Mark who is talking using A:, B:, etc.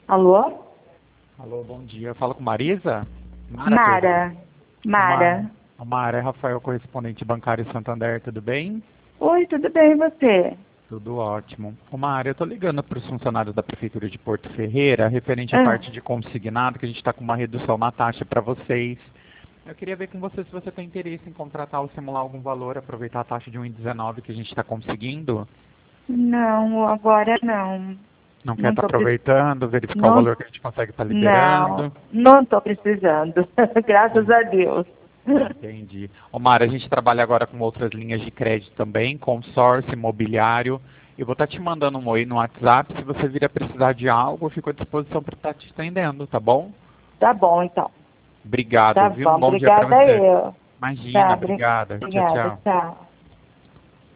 A: Alô?
B: Alô, bom dia. Eu falo com Marisa? Perdão.
A: Mara. Mara.
B: Mara, é Rafael, correspondente bancário Santander, tudo bem?
A: Oi, tudo bem e você?
B: Tudo ótimo. Mara, eu tô ligando para os funcionários da Prefeitura de Porto Ferreira, referente à
A: Ah,
B: parte de consignado, que a gente está com uma redução na taxa para vocês. Eu queria ver com você se você tem interesse em contratar ou simular algum valor, aproveitar a taxa de 1,19 que a gente está conseguindo.
A: não, agora não.
B: Não quer
A: Não
B: estar
A: tô precisando.
B: aproveitando, verificar o
A: Não,
B: valor que a gente consegue estar
A: não,
B: liberando.
A: não tô precisando. Graças a Deus.
B: Entendi. Mara, a gente trabalha agora com outras linhas de crédito também, consórcio, imobiliário. Eu vou estar te mandando um oi no WhatsApp. Se você vir a precisar de algo, eu fico à disposição para estar te estendendo, tá bom?
A: Tá bom, então.
B: Obrigado,
A: Tá
B: viu? Um
A: bom,
B: bom dia para
A: obrigada
B: você.
A: eu.
B: Imagina,
A: Tá,
B: obrigada. Tchau,
A: obrigada,
B: tchau.
A: tchau.